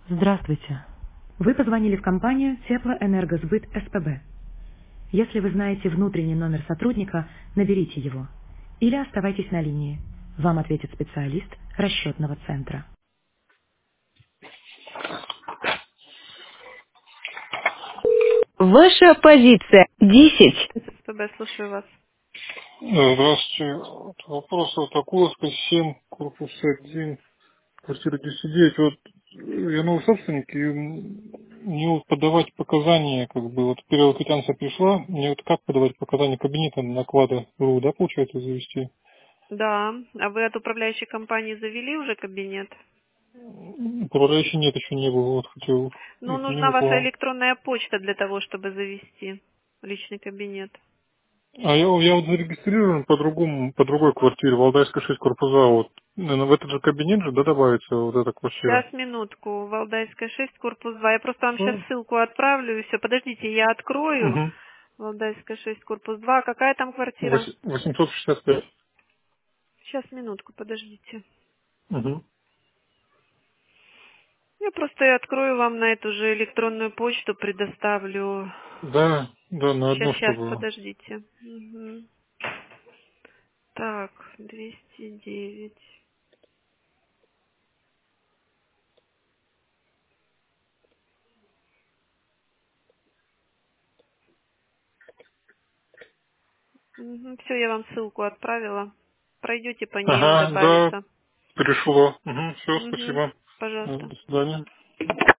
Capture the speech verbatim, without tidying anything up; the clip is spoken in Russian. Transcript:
Здравствуйте. Вы позвонили в компанию Теплоэнергосбыт СПБ. Если вы знаете внутренний номер сотрудника, наберите его. Или оставайтесь на линии. Вам ответит специалист расчетного центра. Ваша позиция десять. СПБ, слушаю вас. Да, здравствуйте. Вот вопрос от Акуловской, семь, корпус один, квартира десять девять. Вот я новый собственник, и мне вот подавать показания, как бы, вот переводительница пришла, мне вот как подавать показания кабинета на клада.ру, да, получается, завести? Да, а вы от управляющей компании завели уже кабинет? Управляющий нет, еще не было, вот хотел Ну, нужна изменил к ваша вам. электронная почта для того, чтобы завести личный кабинет. А я, я вот зарегистрирован по другому, по другой квартире, Валдайская шесть, корпус А, вот. Наверно, в этот же кабинет же, да, добавится вот эта квартира? Сейчас, минутку. Валдайская шесть, корпус два. Я просто вам сейчас Ну, ссылку отправлю, и все. Подождите, я открою. угу. Валдайская шесть, корпус два. Какая там квартира? Вось- восемьсот шестьдесят пять. Сейчас, минутку, подождите. Угу. Я просто открою вам на эту же электронную почту, предоставлю. Да, да, на Сейчас, одно, сейчас, чтобы... подождите. Мгм. Так, двести девять. Все, я вам ссылку отправила. Пройдете по ней, он Ага, да, добавится. пришло. Угу, все, Угу. спасибо. Пожалуйста. До свидания.